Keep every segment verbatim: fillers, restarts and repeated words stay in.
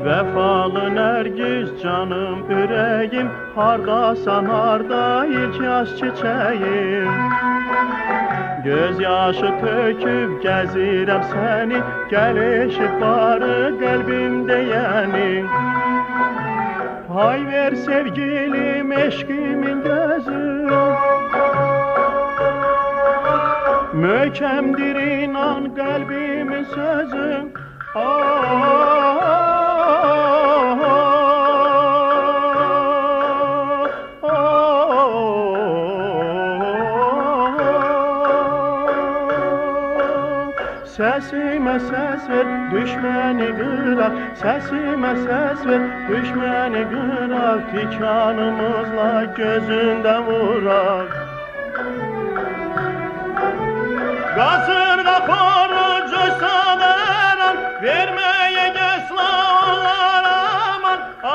Vefalı Nergiz canım yüreğim, hardasan harda ilk yaş çiçeğim. Göz yaşı töküp gezirem seni, gel eşit barı kalbimde yani. Pay ver sevgilim eşkimin gözü, möhkemdir inan kalbimin sözü. Ah, sesime ses ver, düşmeni kırar. Sesime ses ver, düşmeni kırar. Tikanımızla gözünden vurar. Kasırga korucuysa veren, vermeye göğsla onlar aman. Ah,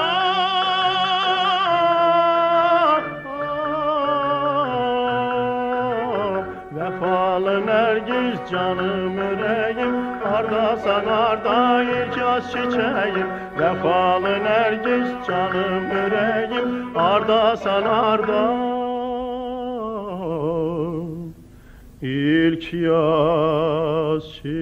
ah, vefalı Nergiz canım yüreğim, hardasan harda ilk yaş çiçeğim. Vefalı Nergiz canım yüreğim, hardasan harda ilk yaş çiçeğim.